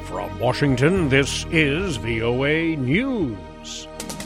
From Washington, this is VOA News.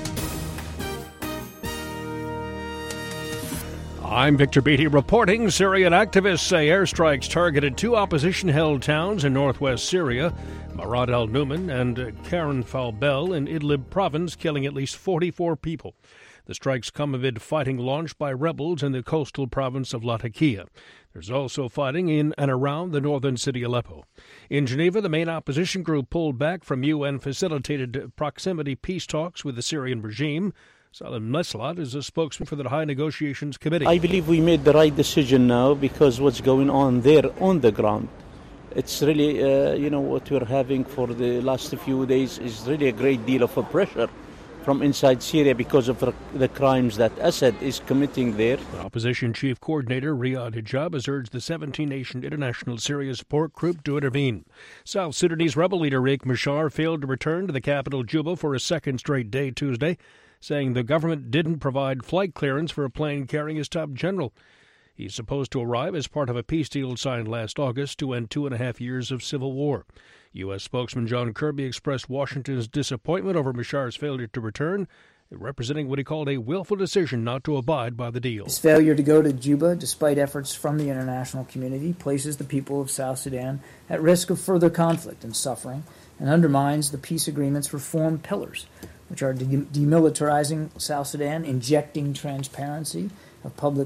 I'm Victor Beatty reporting. Syrian activists say airstrikes targeted two opposition-held towns in northwest Syria, Marad al-Numan and Karen Falbel in Idlib province, killing at least 44 people. The strikes come amid fighting launched by rebels in the coastal province of Latakia. There's also fighting in and around the northern city Aleppo. In Geneva, the main opposition group pulled back from UN-facilitated proximity peace talks with the Syrian regime. Salim Meslat is a spokesman for the High Negotiations Committee. I believe we made the right decision now because what's going on there on the ground, it's really, what we're having for the last few days is really a great deal of pressure from inside Syria because of the crimes that Assad is committing there. The opposition chief coordinator Riyad Hijab has urged the 17-nation International Syria Support Group to intervene. South Sudanese rebel leader Riek Machar failed to return to the capital Juba for a second straight day Tuesday, saying the government didn't provide flight clearance for a plane carrying his top general. He's supposed to arrive as part of a peace deal signed last August to end 2.5 years of civil war. U.S. spokesman John Kirby expressed Washington's disappointment over Machar's failure to return, representing what he called a willful decision not to abide by the deal. His failure to go to Juba, despite efforts from the international community, places the people of South Sudan at risk of further conflict and suffering and undermines the peace agreement's reform pillars, which are demilitarizing South Sudan, injecting transparency of public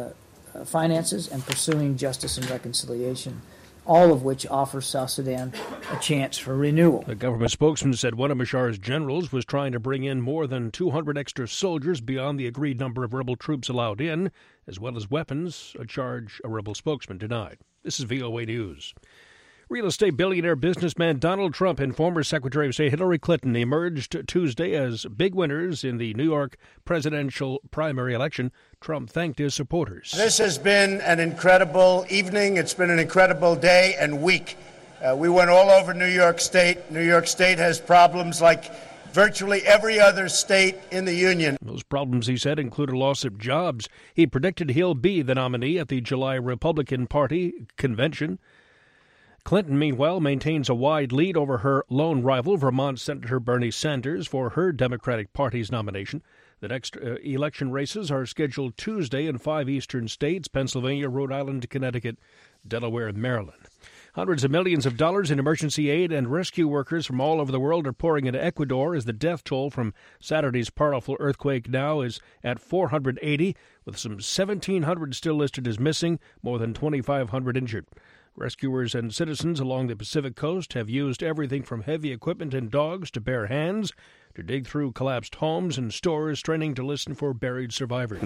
finances, and pursuing justice and reconciliation, all of which offers South Sudan a chance for renewal. The government spokesman said one of Machar's generals was trying to bring in more than 200 extra soldiers beyond the agreed number of rebel troops allowed in, as well as weapons, a charge a rebel spokesman denied. This is VOA News. Real estate billionaire businessman Donald Trump and former Secretary of State Hillary Clinton emerged Tuesday as big winners in the New York presidential primary election. Trump thanked his supporters. This has been an incredible evening. It's been an incredible day and week. We went all over New York State. New York State has problems like virtually every other state in the union. Those problems, he said, include a loss of jobs. He predicted he'll be the nominee at the July Republican Party convention. Clinton, meanwhile, maintains a wide lead over her lone rival, Vermont Senator Bernie Sanders, for her Democratic Party's nomination. The next election races are scheduled Tuesday in 5 eastern states: Pennsylvania, Rhode Island, Connecticut, Delaware, and Maryland. Hundreds of millions of dollars in emergency aid and rescue workers from all over the world are pouring into Ecuador as the death toll from Saturday's powerful earthquake now is at 480, with some 1,700 still listed as missing, more than 2,500 injured. Rescuers and citizens along the Pacific coast have used everything from heavy equipment and dogs to bare hands to dig through collapsed homes and stores, straining to listen for buried survivors.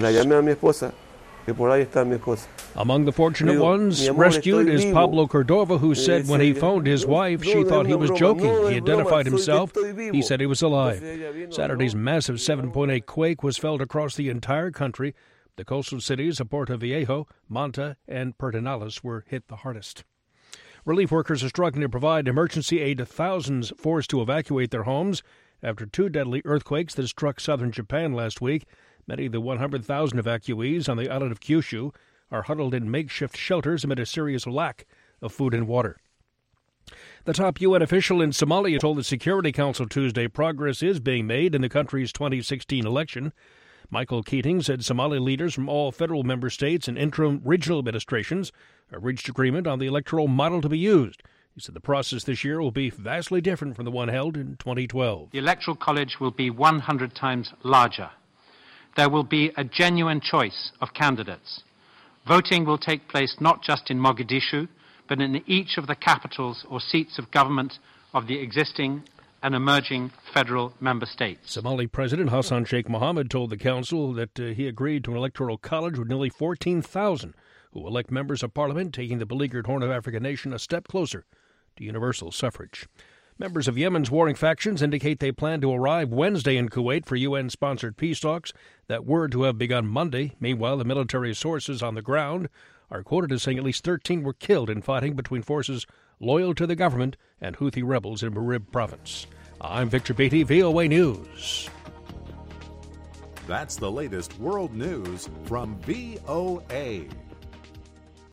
Among the fortunate ones rescued is Pablo Cordova, who said when he phoned his wife, she thought he was joking. He identified himself. He said he was alive. Saturday's massive 7.8 quake was felt across the entire country. The coastal cities of Puerto Viejo, Manta, and Pedernales were hit the hardest. Relief workers are struggling to provide emergency aid to thousands forced to evacuate their homes after two deadly earthquakes that struck southern Japan last week. Many of the 100,000 evacuees on the island of Kyushu are huddled in makeshift shelters amid a serious lack of food and water. The top UN official in Somalia told the Security Council Tuesday progress is being made in the country's 2016 election. Michael Keating said Somali leaders from all federal member states and interim regional administrations have reached agreement on the electoral model to be used. He said the process this year will be vastly different from the one held in 2012. The Electoral College will be 100 times larger. There will be a genuine choice of candidates. Voting will take place not just in Mogadishu, but in each of the capitals or seats of government of the existing and emerging federal member states. Somali President Hassan Sheikh Mohammed told the council that he agreed to an electoral college with nearly 14,000 who elect members of parliament, taking the beleaguered Horn of Africa nation a step closer to universal suffrage. Members of Yemen's warring factions indicate they plan to arrive Wednesday in Kuwait for UN-sponsored peace talks that were to have begun Monday. Meanwhile, the military sources on the ground are quoted as saying at least 13 were killed in fighting between forces loyal to the government and Houthi rebels in Marib province. I'm Victor Beatty, VOA News. That's the latest world news from VOA.